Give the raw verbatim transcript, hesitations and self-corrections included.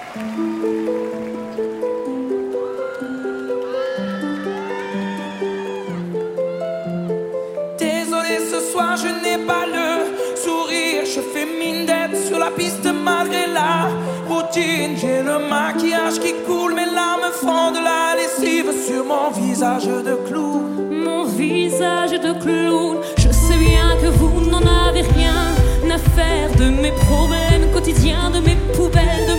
Désolé, ce soir je n'ai pas le sourire. Je fais mine d'être sur la piste malgré la routine. J'ai le maquillage qui coule, mes larmes font de la lessive sur mon visage de clown. Mon visage de clown. Je sais bien que vous n'en avez rien à faire de mes problèmes quotidiens, de mes poubelles, de